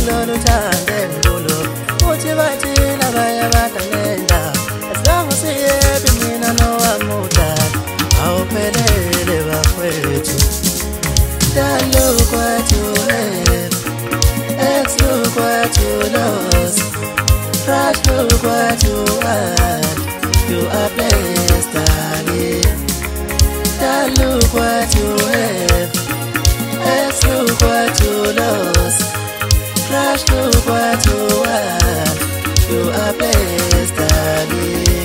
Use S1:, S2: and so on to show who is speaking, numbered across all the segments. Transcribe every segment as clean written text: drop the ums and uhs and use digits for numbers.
S1: kulolu thande ngulu uthi bathi labaya batalenda as long as siyebi mina nowamuda awuphelele bafowethu don't look what you have ex look what you lost crash look what you had you are blessed darling don't look what you have ex look what you lost crash look what you had you are blessed darling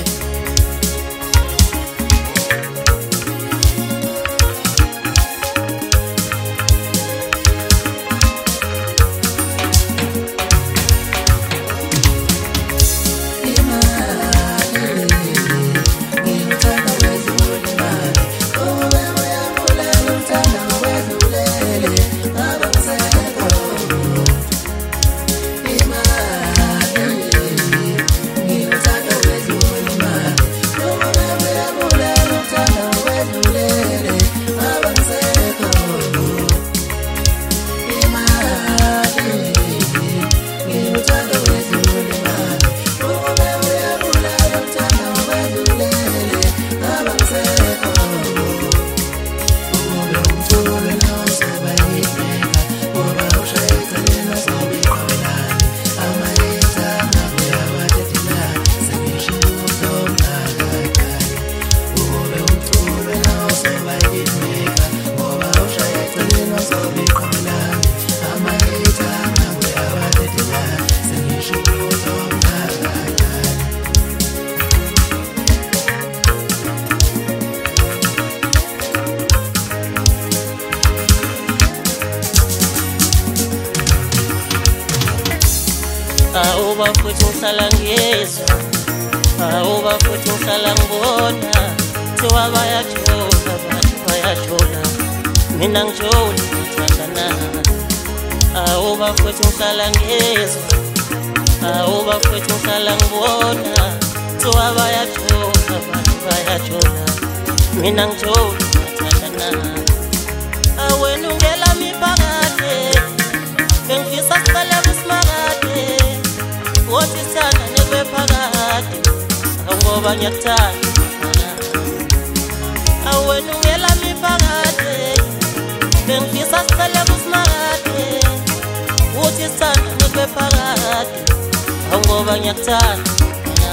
S2: Auba futhi ngihlala ngizwa Auba futhi ngihlala ngibona Thiwa bayajola abantu bayajola Mina ngijola ngithandana Auba futhi ngihlala ngizwa Auba futhi ngihlala ngibona Thiwa bayajola abantu bayajola Mina ngijola ngithandana Awena ungela miphakade Bengifisa siqale kusimakade Wothi sana nebephakade ngoba ngiyakuthanda Awena ungela miphakade Bengifisa siqale kusimakade Wothi sana nebephakade ngoba ngiyakuthanda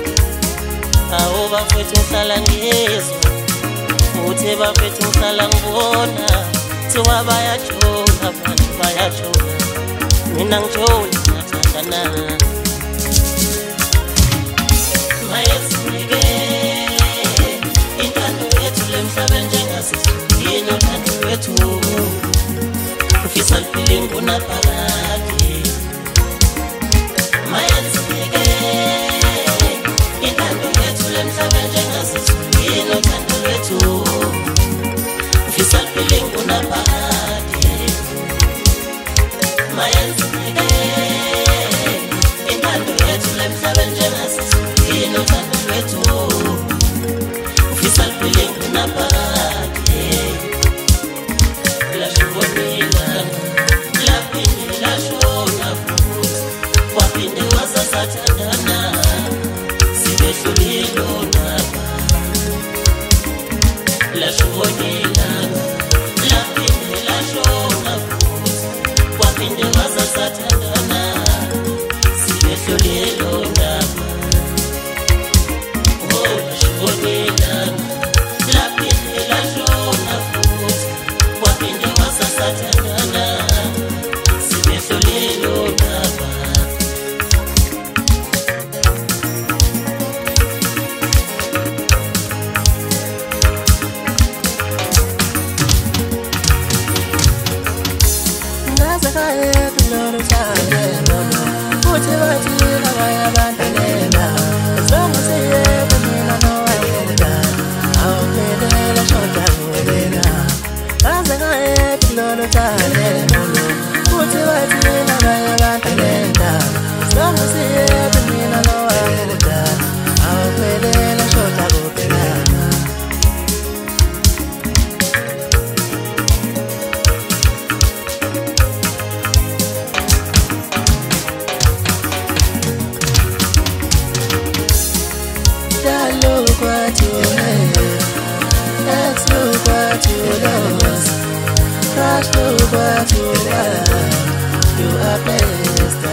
S2: Awuba futhi ngihlala ngizwa Uthi bafethu ngihlala ngibona Thiwa bayajola abantu bayajola Mina ngijola ngiyathandana Mayesinike intando yethu lemhlabeni njengasizini uthando lwethu Ufisa liphile ngunaphakade Mayesinike intando yethu lemhlabeni njengasizini uthando lwethu Ufisa liphile ngunaphakade Mayesinike intando yethu lemhlabeni njengasizini uthando lwethu Ufisa liphile ngunaphakade Lashubonila lapinde lashona futhi Waphinde wasasathandana Sibehlulile onaba Lashubonila lapinde lashona futhi Waphinde wasasathandana Sibehlulile onaba Oh lashubonila lapinde lashona futhi Waphinde wasasathandana Sibehlulile onaba
S1: what you are blessed.